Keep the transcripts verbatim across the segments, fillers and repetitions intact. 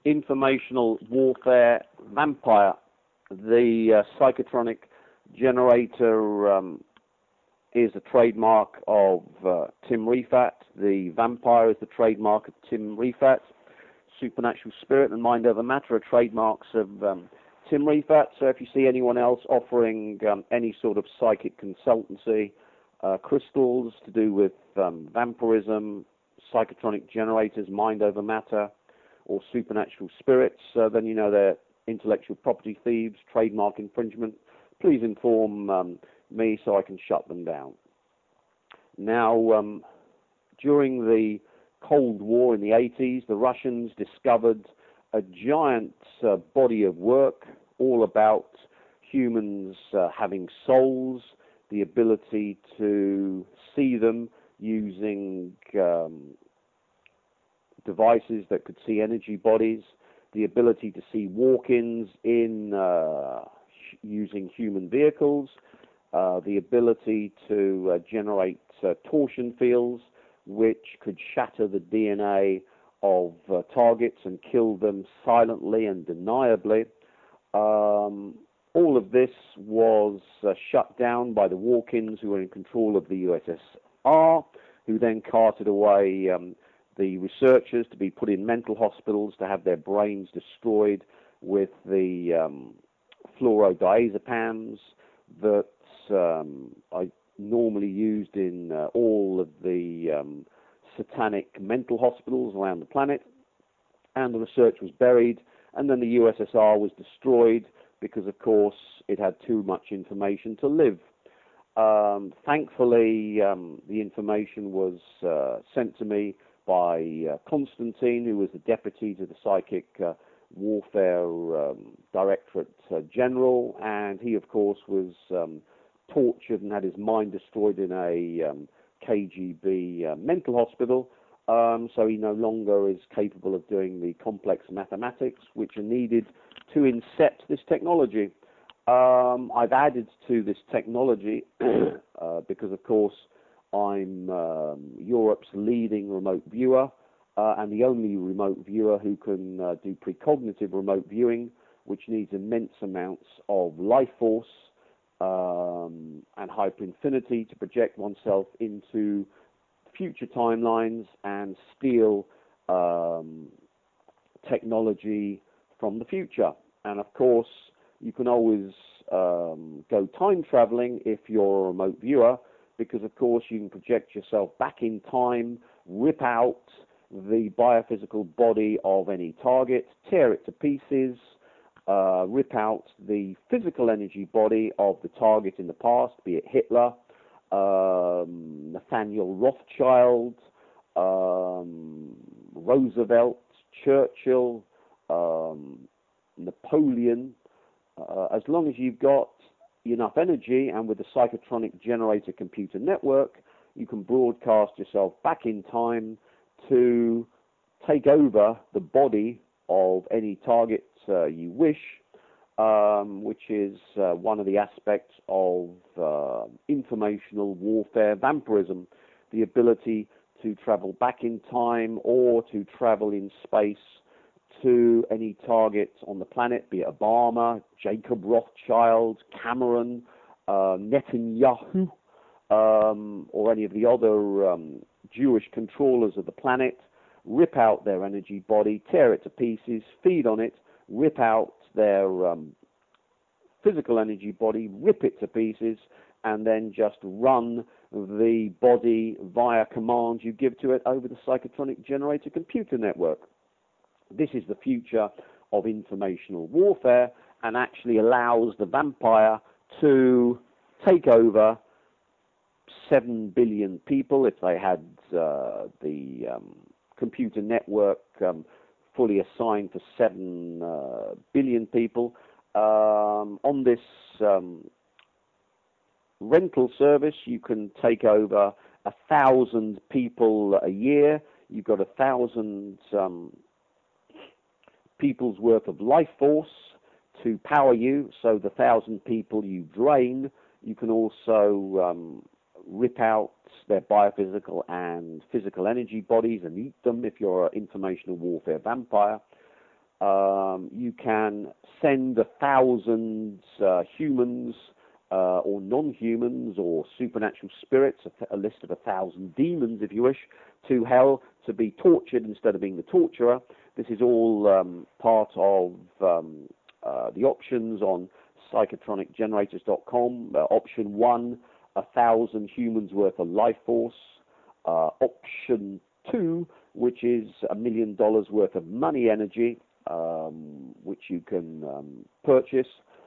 Informational Warfare Vampire. The uh, psychotronic generator um, is a trademark of uh, Tim Refat. The vampire is the trademark of Tim Refat. Supernatural Spirit and Mind Over Matter are trademarks of um, Tim Refat. So if you see anyone else offering um, any sort of psychic consultancy, uh, crystals to do with um, vampirism, psychotronic generators, mind over matter, or supernatural spirits, uh, then you know they're intellectual property thieves, trademark infringement. Please inform um, me so I can shut them down. Now, um, during the Cold War in the eighties, the Russians discovered a giant uh, body of work all about humans uh, having souls, the ability to see them using um, devices that could see energy bodies, the ability to see walk-ins in uh, using human vehicles, uh, the ability to uh, generate uh, torsion fields which could shatter the D N A of uh, targets and kill them silently and deniably. Um, all of this was uh, shut down by the walk-ins who were in control of the U S S R, who then carted away um, the researchers to be put in mental hospitals to have their brains destroyed with the um, fluorodiazepams that um, I normally used in uh, all of the um, satanic mental hospitals around the planet. And the research was buried, and then the U S S R was destroyed because, of course, it had too much information to live. Um, thankfully, um, the information was uh, sent to me by uh, Constantine, who was the deputy to the Psychic uh, Warfare um, Directorate uh, General, and he, of course, was um, tortured and had his mind destroyed in a um, K G B uh, mental hospital, um, so he no longer is capable of doing the complex mathematics which are needed to incept this technology. Um, I've added to this technology uh, because, of course, I'm um, Europe's leading remote viewer uh, and the only remote viewer who can uh, do precognitive remote viewing, which needs immense amounts of life force um, and hyperinfinity to project oneself into future timelines and steal um, technology from the future. And of course, you can always um, go time traveling if you're a remote viewer, because of course you can project yourself back in time, rip out the biophysical body of any target, tear it to pieces, uh, rip out the physical energy body of the target in the past, be it Hitler, um, Nathaniel Rothschild, um, Roosevelt, Churchill, um, Napoleon. Uh, as long as you've got enough energy, and with the psychotronic generator computer network, you can broadcast yourself back in time to take over the body of any target uh, you wish, um, which is uh, one of the aspects of uh, informational warfare vampirism, the ability to travel back in time or to travel in space to any targets on the planet, be it Obama, Jacob Rothschild, Cameron, uh, Netanyahu, um, or any of the other um, Jewish controllers of the planet, rip out their energy body, tear it to pieces, feed on it, rip out their um, physical energy body, rip it to pieces, and then just run the body via commands you give to it over the psychotronic generator computer network. This is the future of informational warfare and actually allows the vampire to take over seven billion people if they had uh, the um, computer network um, fully assigned for seven uh, billion people. Um, on this um, rental service, you can take over a thousand people a year. You've got a thousand um, people's worth of life force to power you, so the thousand people you drain, you can also um, rip out their biophysical and physical energy bodies and eat them if you're an informational warfare vampire. Um, you can send a thousand uh, humans uh, or non-humans or supernatural spirits, a, th- a list of a thousand demons, if you wish, to hell to be tortured instead of being the torturer. This is all um, part of um, uh, the options on psychotronic generators dot com. Uh, option one, a thousand humans worth of life force. Uh, option two, which is a million dollars worth of money energy, um, which you can um, purchase.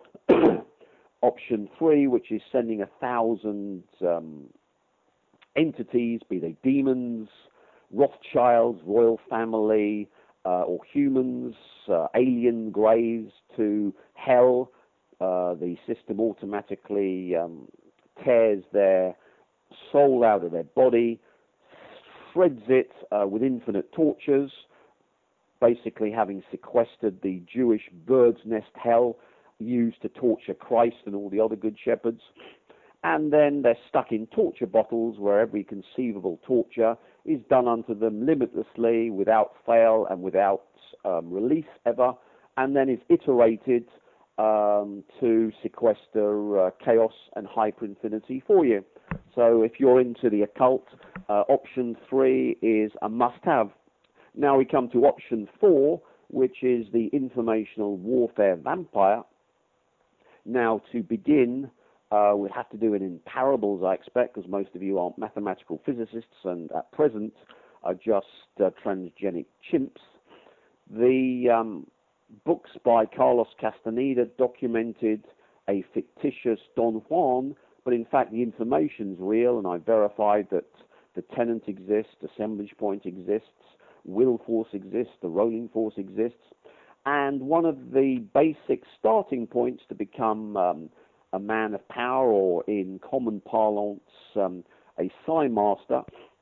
Option three, which is sending a thousand um, entities, be they demons, Rothschilds, royal family, uh, or humans, uh, alien greys, to hell. Uh, the system automatically um, tears their soul out of their body, shreds it uh, with infinite tortures, basically having sequestered the Jewish bird's nest hell used to torture Christ and all the other good shepherds. And then they're stuck in torture bottles where every conceivable torture is done unto them limitlessly, without fail and without um, release ever, and then is iterated um, to sequester uh, chaos and hyperinfinity for you. So if you're into the occult, uh, option three is a must-have. Now we come to option four, which is the informational warfare vampire. Now, to begin, uh, we'll have to do it in parables, I expect, because most of you aren't mathematical physicists and at present are just uh, transgenic chimps. The um, books by Carlos Castaneda documented a fictitious Don Juan, but in fact the information's real, and I verified that the tenant exists, assemblage point exists, will force exists, the rolling force exists. And one of the basic starting points to become um, a man of power, or in common parlance, um, a Psi Master,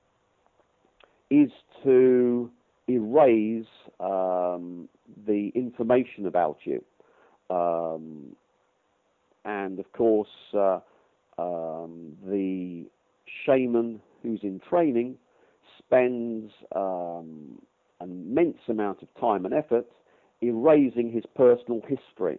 is to erase um, the information about you. Um, and of course, uh, um, the shaman who's in training spends um, an immense amount of time and effort erasing his personal history.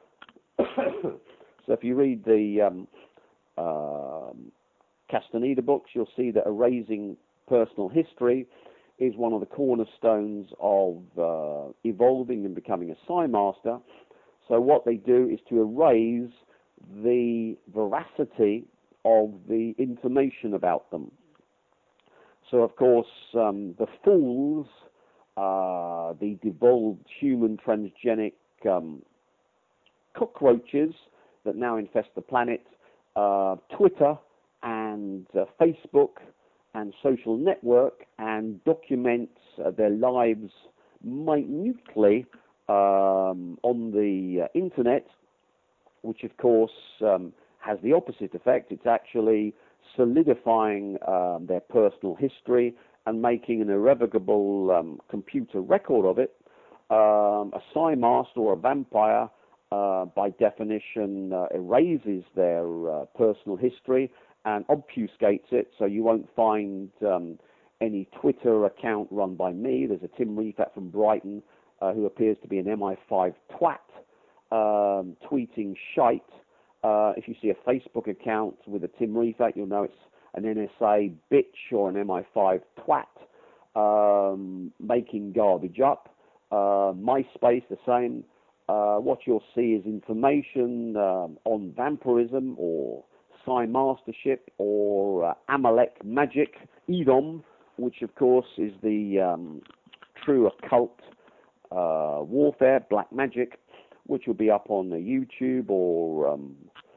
So if you read the um, uh, Castaneda books, you'll see that erasing personal history is one of the cornerstones of uh, evolving and becoming a Psi Master. So what they do is to erase the veracity of the information about them. So of course, um, the fools, uh, the devolved human transgenic um, cockroaches that now infest the planet, uh, Twitter and uh, Facebook and social network, and document uh, their lives minutely um, on the uh, internet, which of course um, has the opposite effect. It's actually solidifying um, their personal history and making an irrevocable um, computer record of it. Um, a Psi Master or a vampire, uh, by definition, uh, erases their uh, personal history and obfuscates it, so you won't find um, any Twitter account run by me. There's a Tim Refat from Brighton uh, who appears to be an M I five twat, um, tweeting shite. Uh, if you see a Facebook account with a Tim Refat, you'll know it's an N S A bitch or an M I five twat, um, making garbage up. Uh, MySpace, the same. Uh, what you'll see is information um, on vampirism or Psi Mastership or uh, Amalek magic, Edom, which of course is the um, true occult uh, warfare, black magic, which will be up on uh, YouTube or um,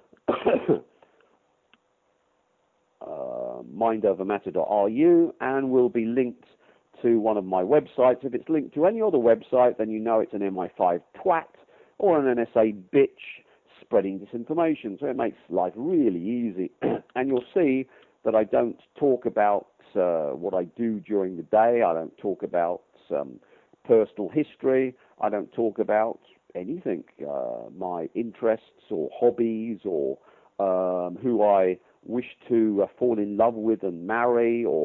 uh, mind over matter dot r u, and will be linked to one of my websites. If it's linked to any other website, then you know it's an M I five twat or an N S A bitch spreading disinformation. So it makes life really easy. And you'll see that I don't talk about uh, what I do during the day. I don't talk about um, personal history. I don't talk about anything, uh, my interests or hobbies or um, who I wish to uh, fall in love with and marry, or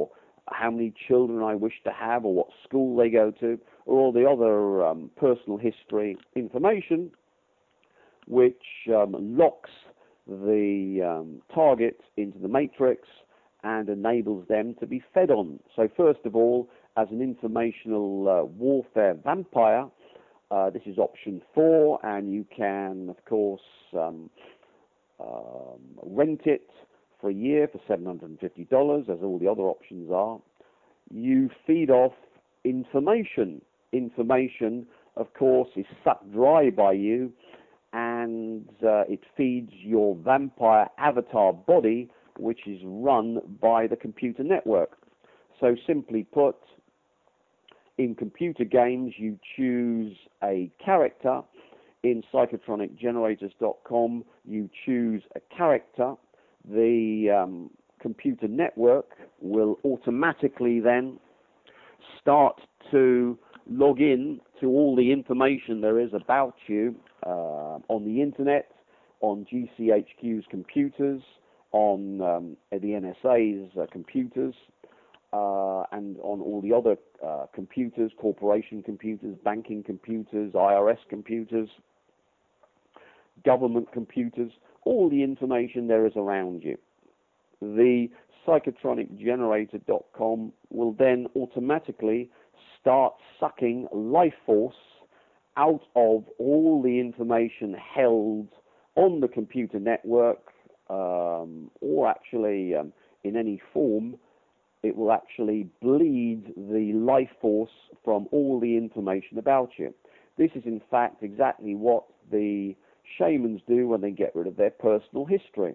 how many children I wish to have, or what school they go to, or all the other um, personal history information, which um, locks the um, target into the matrix and enables them to be fed on. So first of all, as an informational uh, warfare vampire, uh, this is option four, and you can, of course, um, um, rent it for a year for seven hundred fifty dollars, as all the other options are. You feed off information. Information, of course, is sucked dry by you, and uh, it feeds your vampire avatar body, which is run by the computer network. So simply put, in computer games, you choose a character. In psychotronic generators dot com, you choose a character. The um, computer network will automatically then start to log in to all the information there is about you uh, on the internet, on G C H Q's computers, on um, the N S A's uh, computers, uh, and on all the other uh, computers, corporation computers, banking computers, I R S computers, government computers, all the information there is around you. The psychotronic generator dot com will then automatically start sucking life force out of all the information held on the computer network, um, or actually um, in any form. It will actually bleed the life force from all the information about you. This is in fact exactly what the shamans do when they get rid of their personal history.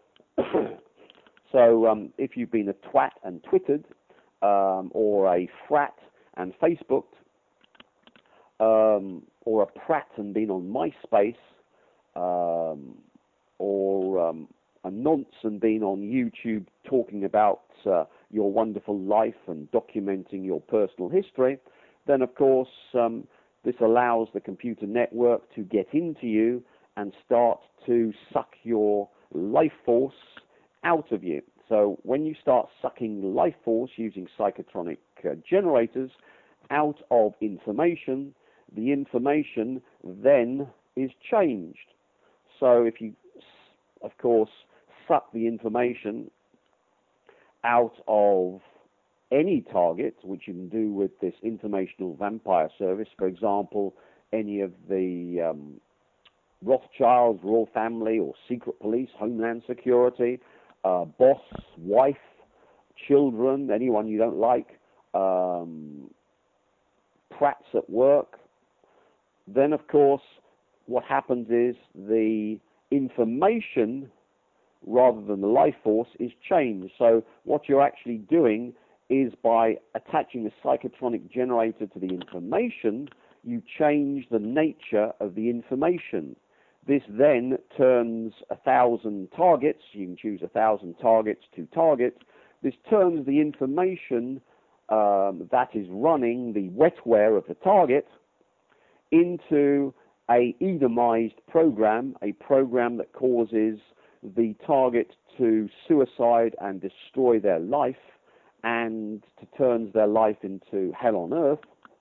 So um, if you've been a twat and twittered, um, or a frat and Facebooked, um, or a prat and been on MySpace, um, or um, a nonce and been on YouTube talking about uh, your wonderful life and documenting your personal history, then of course um, this allows the computer network to get into you and start to suck your life force out of you. So when you start sucking life force using psychotronic uh, generators out of information, the information then is changed. So if you, of course, suck the information out of any target, which you can do with this informational vampire service, for example, any of the um, Rothschilds, royal family, or secret police, Homeland Security, uh, boss, wife, children, anyone you don't like, um, prats at work, then of course what happens is the information rather than the life force is changed. So what you're actually doing is by attaching a psychotronic generator to the information, you change the nature of the information. This then turns a thousand targets, you can choose a thousand targets to target, this turns the information um, that is running the wetware of the target into a Edomized program, a program that causes the target to suicide and destroy their life, and to turns their life into hell on earth.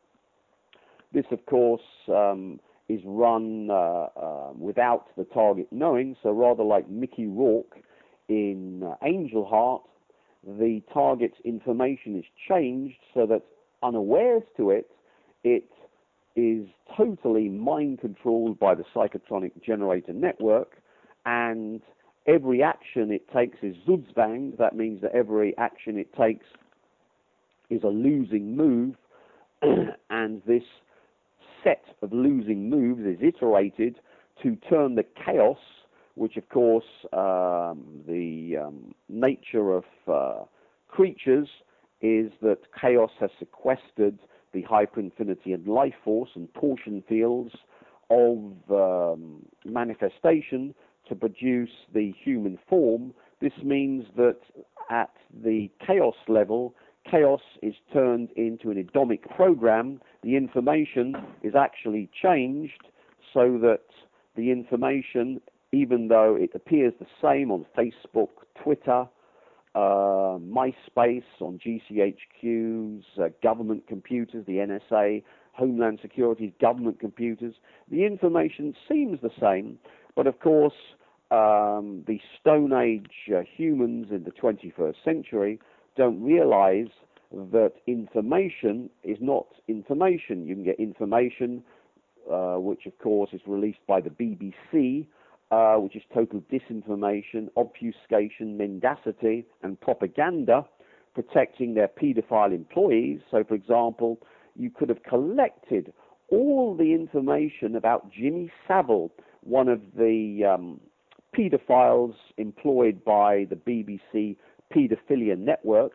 This, of course, um, is run uh, uh, without the target knowing, so rather like Mickey Rourke in uh, Angel Heart, the target's information is changed so that unawares to it, it is totally mind controlled by the psychotronic generator network, and every action it takes is Zudzwang. That means that every action it takes is a losing move, and this set of losing moves is iterated to turn the chaos, which of course um, the um, nature of uh, creatures is that chaos has sequestered the hyperinfinity and life force and torsion fields of um, manifestation to produce the human form. This means that at the chaos level, chaos is turned into an Edomic program. The information is actually changed so that the information, even though it appears the same on Facebook, Twitter, uh, MySpace, on G C H Qs, uh, government computers, the N S A, Homeland Security's government computers. The information seems the same, but of course, um, the Stone Age uh, humans in the twenty-first century don't realize that information is not information. You can get information, uh, which of course is released by the B B C, uh, which is total disinformation, obfuscation, mendacity, and propaganda, protecting their paedophile employees. So, for example, you could have collected all the information about Jimmy Savile, one of the um, paedophiles employed by the B B C paedophilia network,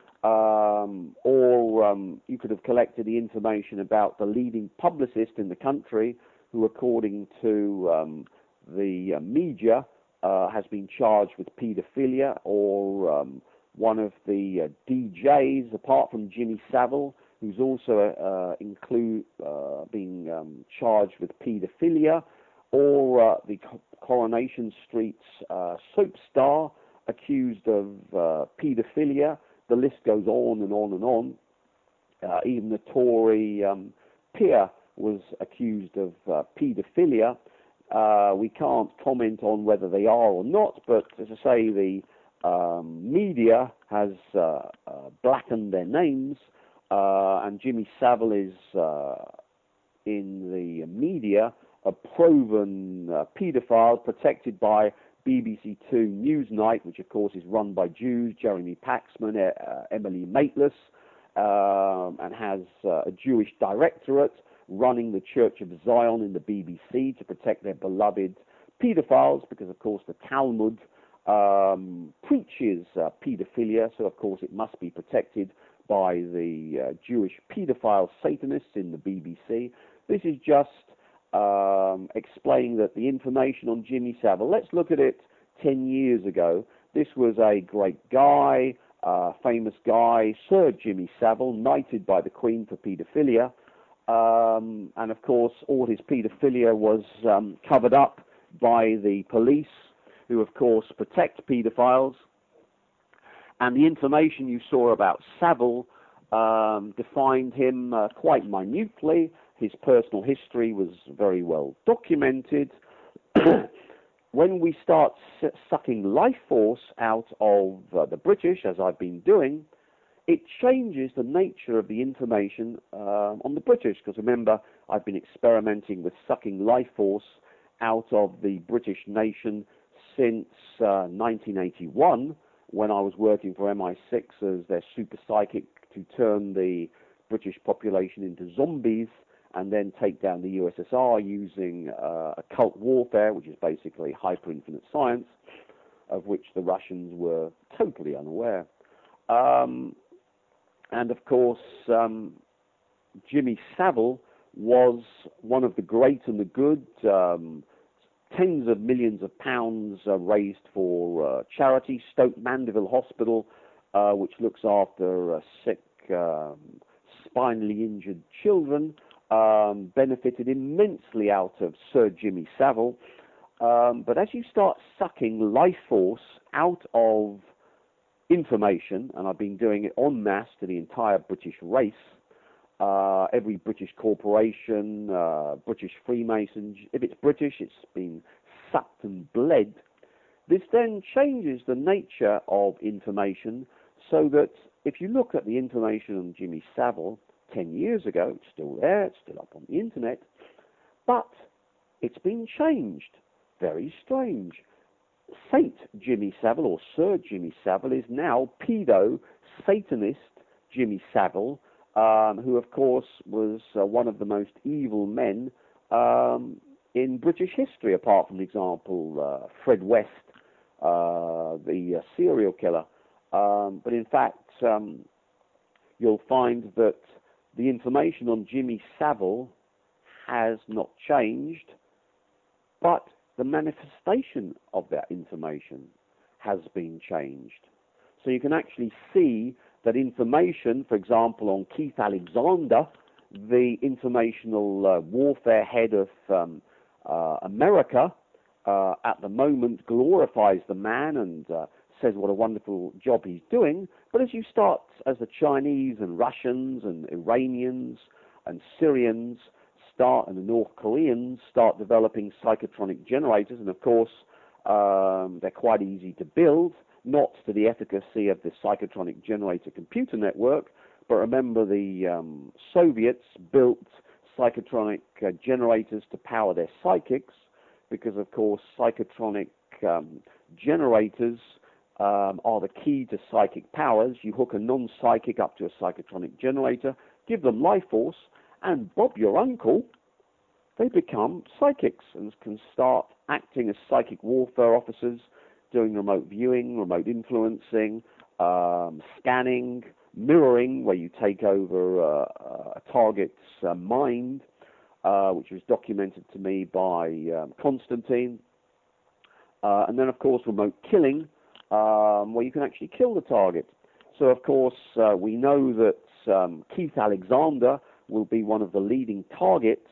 um, or um, you could have collected the information about the leading publicist in the country who, according to um, the uh, media, uh, has been charged with paedophilia, or um, one of the uh, D Js, apart from Jimmy Savile, who's also uh, include, uh, being um, charged with paedophilia, or uh, the Coronation Street's uh, soap star accused of uh, paedophilia. The list goes on and on and on. Uh, even the Tory um, peer was accused of uh, paedophilia. Uh, we can't comment on whether they are or not, but as I say, the um, media has uh, uh, blackened their names, uh, and Jimmy Savile is uh, in the media a proven uh, paedophile, protected by B B C Two Newsnight, which of course is run by Jews, Jeremy Paxman, uh, Emily Maitlis, um, and has uh, a Jewish directorate running the Church of Zion in the B B C to protect their beloved paedophiles, because of course the Talmud um, preaches uh, paedophilia, so of course it must be protected by the uh, Jewish paedophile Satanists in the B B C. This is just um, explaining that the information on Jimmy Savile, let's look at it ten years ago. This was a great guy, uh, famous guy, Sir Jimmy Savile, knighted by the Queen for paedophilia. Um, and of course, all his paedophilia was um, covered up by the police, who of course protect paedophiles. And the information you saw about Savile um, defined him uh, quite minutely. His personal history was very well documented. When we start s sucking life force out of uh, the British, as I've been doing, it changes the nature of the information uh, on the British, because remember, I've been experimenting with sucking life force out of the British nation since uh, nineteen eighty-one, when I was working for M I six as their super psychic to turn the British population into zombies and then take down the U S S R using uh, occult warfare, which is basically hyper-infinite science, of which the Russians were totally unaware. Um, And of course, um, Jimmy Savile was one of the great and the good. Um, tens of millions of pounds uh, raised for uh, charity. Stoke Mandeville Hospital, uh, which looks after uh, sick, um, spinally injured children, um, benefited immensely out of Sir Jimmy Savile. Um, but as you start sucking life force out of information, and I've been doing it en masse to the entire British race, uh, every British corporation, uh, British Freemasons, if it's British, it's been sucked and bled. This then changes the nature of information, so that if you look at the information on Jimmy Savile ten years ago, it's still there, it's still up on the internet, but it's been changed. Very strange. Saint Jimmy Savile, or Sir Jimmy Savile, is now pedo-Satanist Jimmy Savile, um, who of course was uh, one of the most evil men um, in British history, apart from the example uh, Fred West, uh, the uh, serial killer. Um, but in fact, um, you'll find that the information on Jimmy Savile has not changed, but the manifestation of that information has been changed. So you can actually see that information, for example, on Keith Alexander, the informational uh, warfare head of um, uh, America, uh, at the moment glorifies the man and uh, says what a wonderful job he's doing. But as you start, as the Chinese and Russians and Iranians and Syrians start, and the North Koreans start developing psychotronic generators, and of course um, they're quite easy to build, not to the efficacy of the psychotronic generator computer network, but remember the um, Soviets built psychotronic uh, generators to power their psychics, because of course psychotronic um, generators um, are the key to psychic powers. You hook a non-psychic up to a psychotronic generator, give them life force, and Bob, your uncle, they become psychics and can start acting as psychic warfare officers, doing remote viewing, remote influencing, um, scanning, mirroring, where you take over uh, a target's uh, mind, uh, which was documented to me by um, Constantine. Uh, and then, of course, remote killing, um, where you can actually kill the target. So, of course, uh, we know that um, Keith Alexander will be one of the leading targets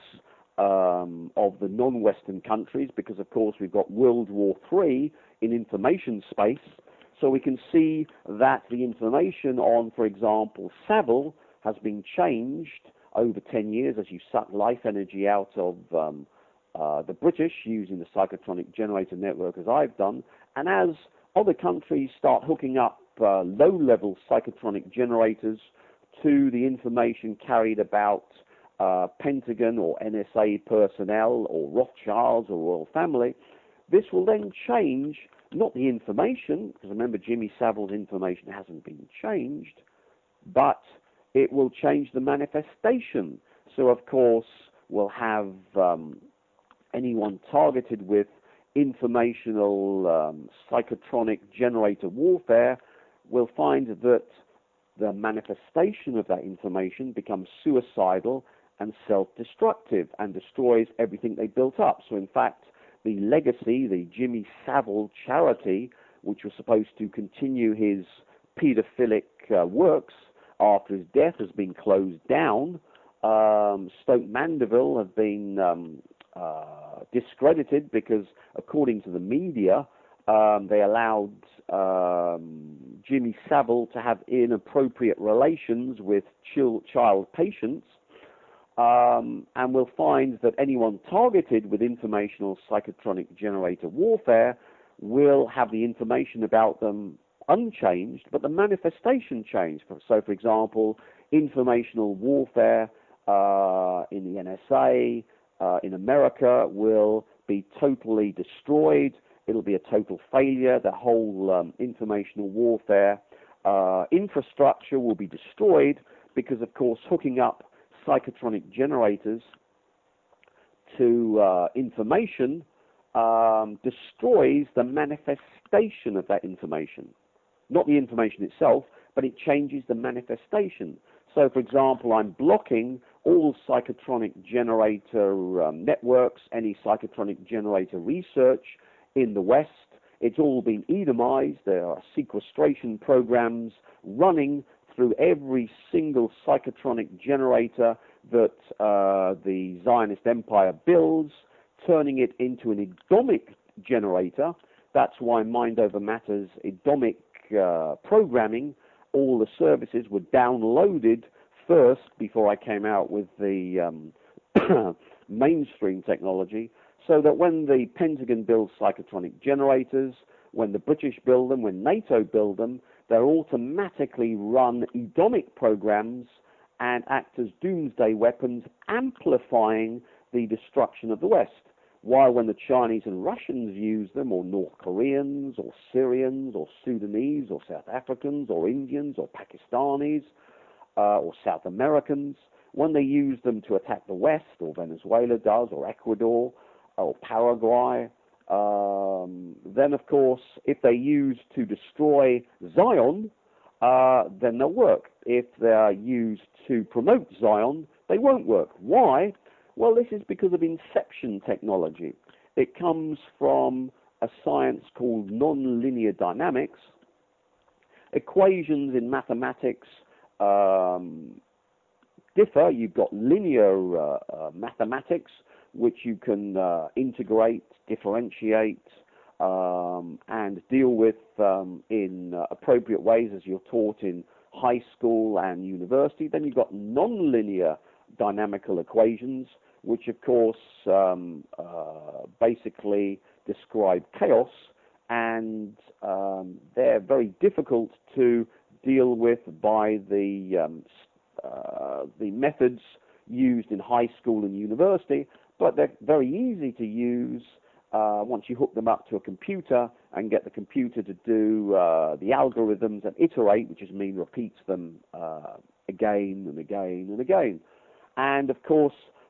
um, of the non-Western countries, because, of course, we've got World War Three in information space. So we can see that the information on, for example, Savile has been changed over ten years as you suck life energy out of um, uh, the British using the psychotronic generator network, as I've done. And as other countries start hooking up uh, low-level psychotronic generators to the information carried about uh, Pentagon or N S A personnel or Rothschilds or royal family, this will then change not the information, because remember Jimmy Savile's information hasn't been changed, but it will change the manifestation. So of course we'll have um, anyone targeted with informational um, psychotronic generator warfare will find that the manifestation of that information becomes suicidal and self-destructive and destroys everything they built up. So in fact, the legacy, the Jimmy Savile charity, which was supposed to continue his pedophilic uh, works after his death, has been closed down. Um, Stoke Mandeville have been um, uh, discredited because, according to the media, um, they allowed um, Jimmy Savile to have inappropriate relations with chil- child patients. Um, and we'll find that anyone targeted with informational psychotronic generator warfare will have the information about them unchanged, but the manifestation changed. So, for example, informational warfare uh, in the N S A, uh, in America, will be totally destroyed. It'll be a total failure. The whole um, informational warfare uh, infrastructure will be destroyed because, of course, hooking up psychotronic generators to uh, information um, destroys the manifestation of that information. Not the information itself, but it changes the manifestation. So, for example, I'm blocking all psychotronic generator um, networks, any psychotronic generator research in the West. It's all been Edomized. There are sequestration programs running through every single psychotronic generator that uh, the Zionist Empire builds, turning it into an Edomic generator. That's why Mind Over Matter's Edomic uh, programming, all the services were downloaded first before I came out with the um, mainstream technology, so that when the Pentagon builds psychotronic generators, when the British build them, when NATO build them, they're automatically run Edomic programs and act as doomsday weapons, amplifying the destruction of the West. While when the Chinese and Russians use them, or North Koreans, or Syrians, or Sudanese, or South Africans, or Indians, or Pakistanis, uh, or South Americans, when they use them to attack the West, or Venezuela does, or Ecuador, or Paraguay, Um, then, of course, if they use to destroy Zion, uh, then they'll work. If they're used to promote Zion, they won't work. Why? Well, this is because of inception technology. It comes from a science called nonlinear dynamics. Equations in mathematics um, differ. You've got linear uh, uh, mathematics, which you can uh, integrate, differentiate, um, and deal with um, in uh, appropriate ways as you're taught in high school and university. Then you've got nonlinear dynamical equations, which of course um, uh, basically describe chaos, and um, they're very difficult to deal with by the um, uh, the methods used in high school and university, but they're very easy to use uh, once you hook them up to a computer and get the computer to do uh, the algorithms and iterate, which is mean repeats them uh, again and again and again. And of course,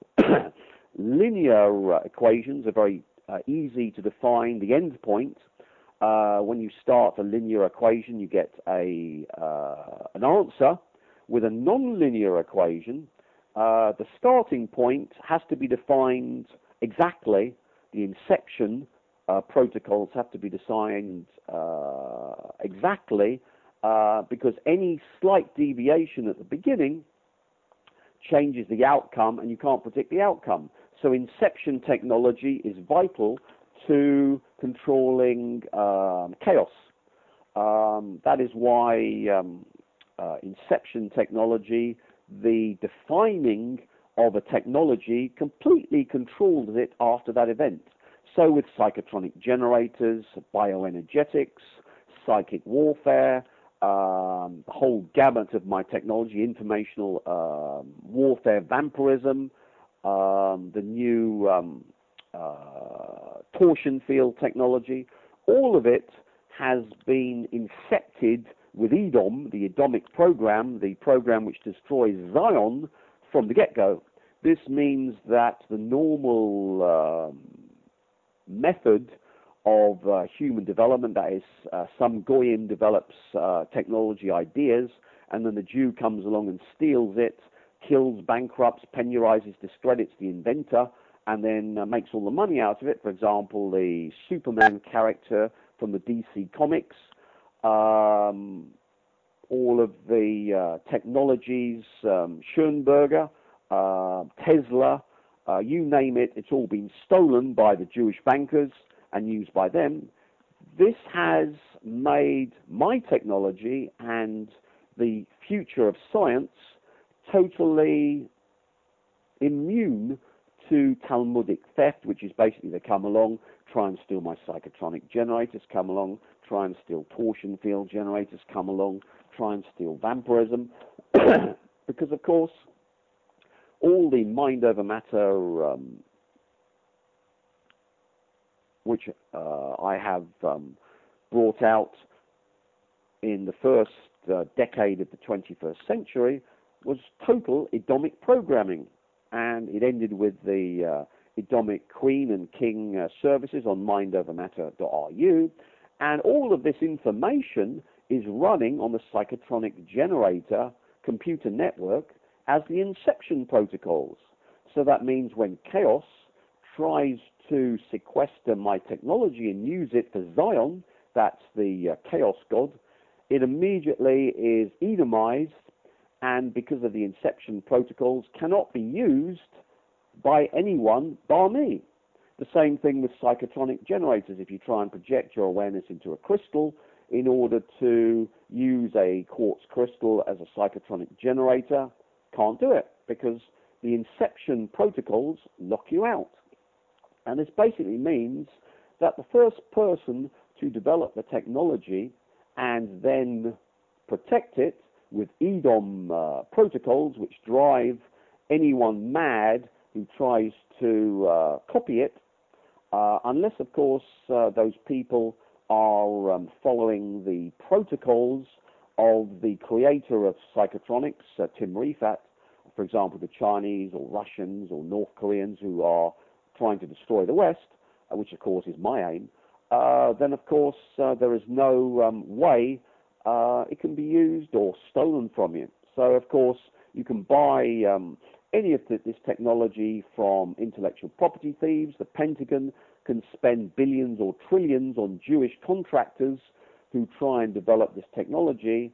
linear uh, equations are very uh, easy to define the endpoint. Uh, when you start a linear equation, you get a uh, an answer. With a nonlinear equation, uh, the starting point has to be defined exactly. The inception uh, protocols have to be defined uh, exactly uh, because any slight deviation at the beginning changes the outcome, and you can't predict the outcome. So inception technology is vital to controlling um, chaos. Um, that is why um, uh, inception technology, the defining of a technology, completely controls it after that event. So with psychotronic generators, bioenergetics, psychic warfare, um, the whole gamut of my technology, informational um, warfare, vampirism, um, the new um, uh, torsion field technology, all of it has been infected with EDOM, the Edomic program, the program which destroys Zion from the get-go. This means that the normal um, method of uh, human development, that is, uh, some goyim develops uh, technology ideas, and then the Jew comes along and steals it, kills, bankrupts, penalizes, discredits the inventor, and then uh, makes all the money out of it. For example, the Superman character from the D C Comics, um, all of the uh, technologies, um, Schoenberger, uh, Tesla, uh, you name it, it's all been stolen by the Jewish bankers and used by them. This has made my technology and the future of science totally immune to Talmudic theft, which is basically they come along, try and steal my psychotronic generators, come along, try and steal torsion field generators, come along, try and steal vampirism. Because, of course, all the mind over matter um, which uh, I have um, brought out in the first uh, decade of the twenty-first century was total Edomic programming. And it ended with the uh, Edomic Queen and King uh, services on mind over matter dot R U. And all of this information is running on the psychotronic generator computer network as the inception protocols. So that means when Chaos tries to sequester my technology and use it for Zion, that's the uh, Chaos God, it immediately is Edomized, and because of the inception protocols, cannot be used by anyone bar me. The same thing with psychotronic generators. If you try and project your awareness into a crystal in order to use a quartz crystal as a psychotronic generator, can't do it because the inception protocols lock you out. And this basically means that the first person to develop the technology and then protect it with EDOM uh, protocols, which drive anyone mad who tries to uh, copy it, uh, unless, of course, uh, those people are um, following the protocols of the creator of psychotronics, uh, Tim Rifat, for example, the Chinese or Russians or North Koreans who are trying to destroy the West, uh, which, of course, is my aim, uh, then, of course, uh, there is no um, way uh, it can be used or stolen from you. So, of course, you can buy um, any of the, this technology from intellectual property thieves. The Pentagon can spend billions or trillions on Jewish contractors who try and develop this technology,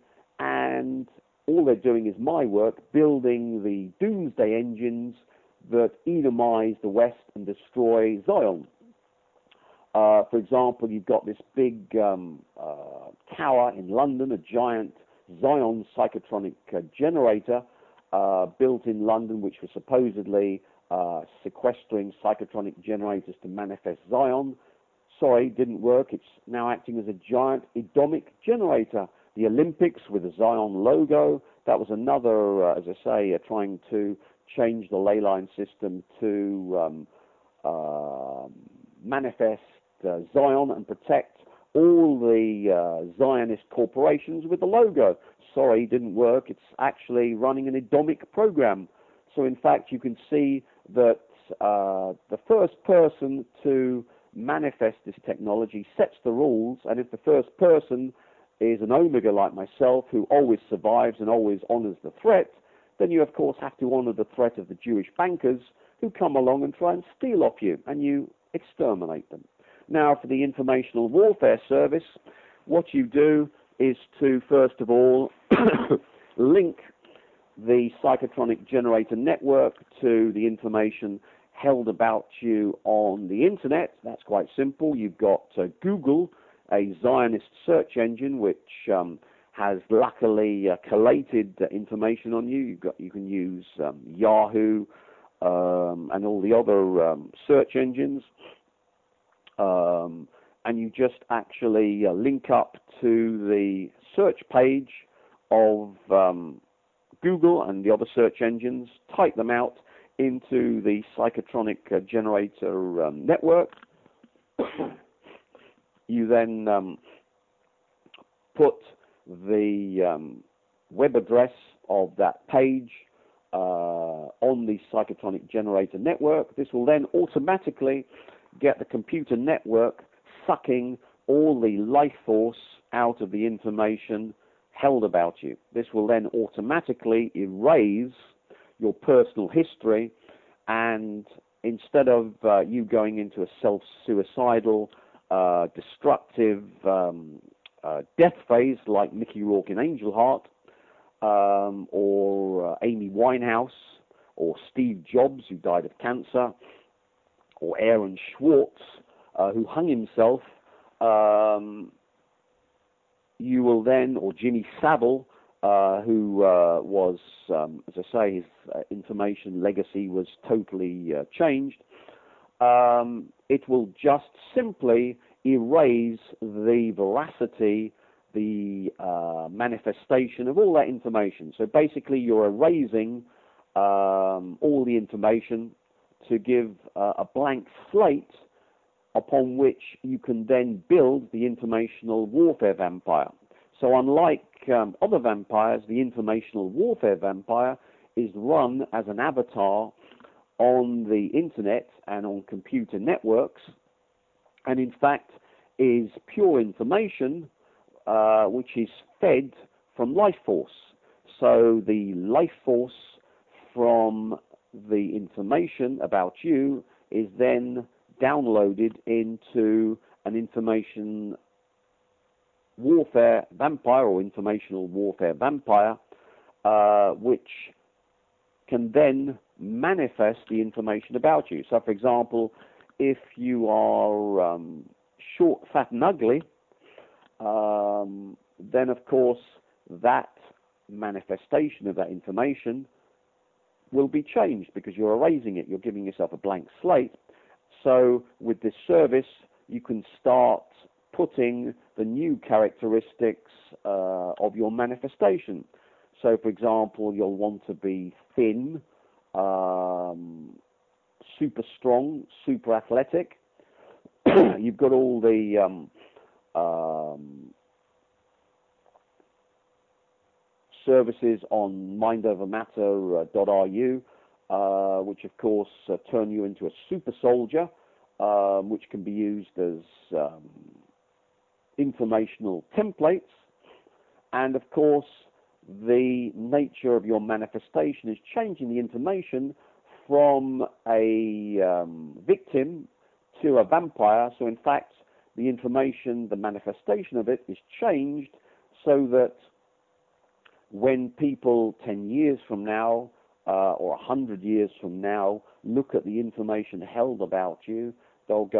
and all they're doing is my work, building the doomsday engines that Edomize the West and destroy Zion. Uh, for example, you've got this big um, uh, tower in London, a giant Zion psychotronic uh, generator uh, built in London, which was supposedly uh, sequestering psychotronic generators to manifest Zion. Sorry, didn't work. It's now acting as a giant Edomic generator. The Olympics with the Zion logo, that was another, uh, as I say, uh, trying to change the ley line system to um, uh, manifest uh, Zion and protect all the uh, Zionist corporations with the logo. Sorry, didn't work. It's actually running an Edomic program. So in fact, you can see that uh, the first person to manifest this technology sets the rules, and if the first person is an Omega like myself, who always survives and always honors the threat, then you of course have to honor the threat of the Jewish bankers who come along and try and steal off you, and you exterminate them. Now, for the Informational Warfare Service, what you do is to, first of all, link the psychotronic generator network to the information held about you on the internet. That's quite simple. You've got uh, Google, a Zionist search engine, which um, has luckily uh, collated uh, information on you. You've got, you can use um, Yahoo um, and all the other um, search engines. Um, and you just actually uh, link up to the search page of um, Google and the other search engines, type them out into the psychotronic uh, generator um, network. You then um, put the um, web address of that page uh, on the psychotronic generator network. This will then automatically get the computer network sucking all the life force out of the information held about you. This will then automatically erase your personal history, and instead of uh, you going into a self-suicidal, uh, destructive um, uh, death phase like Mickey Rourke in Angel Heart, um, or uh, Amy Winehouse, or Steve Jobs, who died of cancer, or Aaron Swartz, uh, who hung himself, um, you will then, or Jimmy Savile, uh, who uh, was, um, as I say, his uh, information legacy was totally uh, changed, um, it will just simply erase the veracity, the uh, manifestation of all that information. So basically you're erasing um, all the information to give uh, a blank slate upon which you can then build the informational warfare vampire. So unlike um, other vampires, the informational warfare vampire is run as an avatar on the internet and on computer networks, and in fact is pure information uh, which is fed from life force. So the life force from the information about you is then downloaded into an information warfare vampire or informational warfare vampire, uh, which can then manifest the information about you. So, for example, if you are um, short, fat, and ugly, um, then of course that manifestation of that information will be changed because you're erasing it. You're giving yourself a blank slate. So with this service, you can start putting the new characteristics uh, of your manifestation. So, for example, you'll want to be thin, um, super strong, super athletic. You've got all the um, um, services on mind over matter dot r u, uh, which of course uh, turn you into a super soldier, um, which can be used as um, informational templates. And of course, the nature of your manifestation is changing the information from a um, victim to a vampire. So in fact, the information, the manifestation of it is changed so that when people ten years from now uh, or one hundred years from now look at the information held about you, they'll go,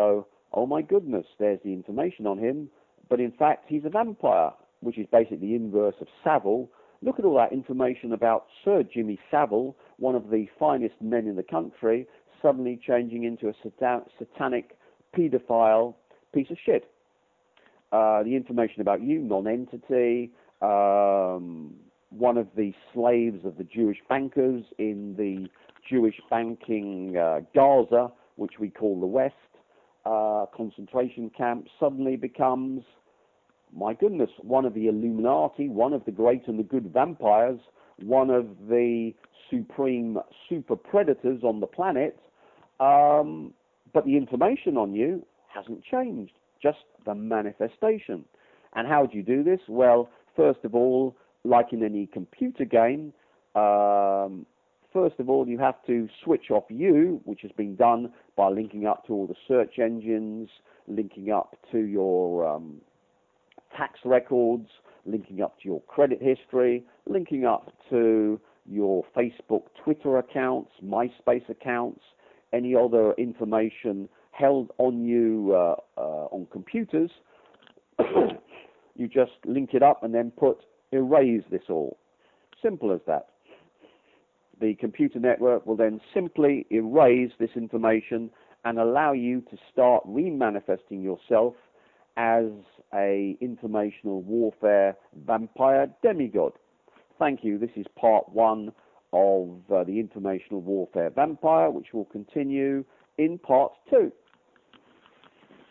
oh my goodness, there's the information on him, but in fact he's a vampire, which is basically the inverse of Savile. Look at all that information about Sir Jimmy Savile, one of the finest men in the country, suddenly changing into a satan satanic paedophile piece of shit. Uh, the information about you, non-entity, um, one of the slaves of the Jewish bankers in the Jewish banking uh, Gaza, which we call the West, uh, concentration camp, suddenly becomes, my goodness, one of the Illuminati, one of the great and the good vampires, one of the supreme super predators on the planet, um, but the information on you hasn't changed, just the manifestation. And how do you do this? Well, first of all, like in any computer game, um, first of all, you have to switch off you, which has been done by linking up to all the search engines, linking up to your um, tax records, linking up to your credit history, linking up to your Facebook, Twitter accounts, MySpace accounts, any other information held on you uh, uh, on computers. You just link it up and then put erase this all. Simple as that. The computer network will then simply erase this information and allow you to start remanifesting yourself as a informational warfare vampire demigod. Thank you. This is part one of uh, the informational warfare vampire, which will continue in part two.